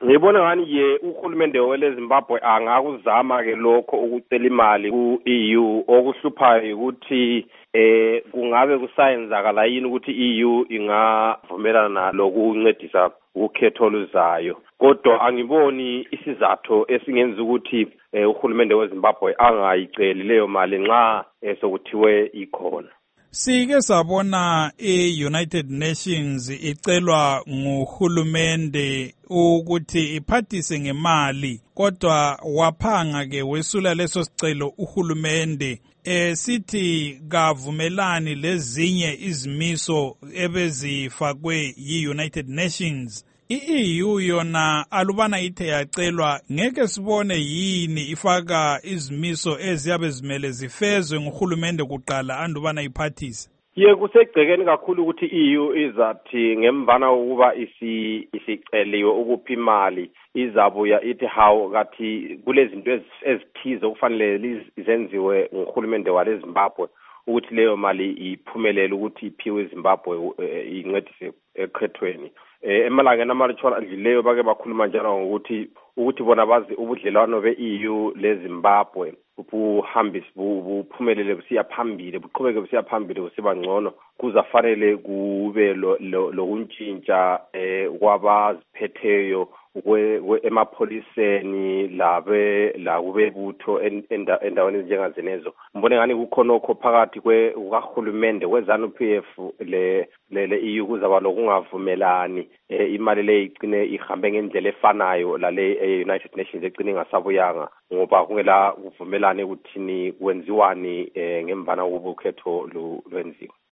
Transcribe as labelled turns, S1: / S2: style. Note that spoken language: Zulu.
S1: Ngibona ngani uhulumende weleZimbabwe angakuzama ke lokho ukucela imali ku-EU. Okuhluphayo ukuthi kungabe kusayenzakala yini ukuthi i-EU ingavumelana lokuncedisa ukhetho oluzayo. Kodwa angiboni isizathu esingenza ukuthi uhulumende weZimbabwe angayiceli leyo mali nxa sokuthiwe ikhona.
S2: Sike sabona i-United Nations icelwa nguhulumende ukuthi iphathise ngemali, kodwa waphanga ke wesula leso sicelo uhulumende sithi kavumelani lezinye izimiso ebezifakwe yi-United Nations. I-EU yona alubana ithe yacelwa ngeke sibone yini ifaka izimiso eziyabe zimele zifezwe nguhulumende kuqala andubana iphathise.
S1: Kusegcekeni kakhulu ukuthi i-EU izathi ngemvana ukuba isiceliwe ukupha imali izabuya ithi hawu kathi kulezinto ezithize okufanele zenziwe nguhulumende waleZimbabwe ukuthi leyo mali iphumelele ukuthi iphiwe iZimbabwe incedise ekhethweni. Emalangeni amalutshwana adlileyo bake bakhuluma njalo ukuthi bona bazi ubudlelwano be-EU leZimbabwe buphumelele busiya phambili, buqhubeke busiya phambili busiba ngcono. Kuzafanele kube lokuntshintsha kwabaziphetheyo emapholiseni lakubebutho endaweni ezinjengazenezo. Mbone ngani kukhonokho phakathi kukahulumende weZANU-PF le-EU kuzaba lokungavumelani. Imali le igcine ihambe ngendlela efanayo lale e-United Nations egcine ingasabuyanga ngoba kungela kuvumelane ukuthini kwenziwani ngemvana kokukhetho lwenziwa.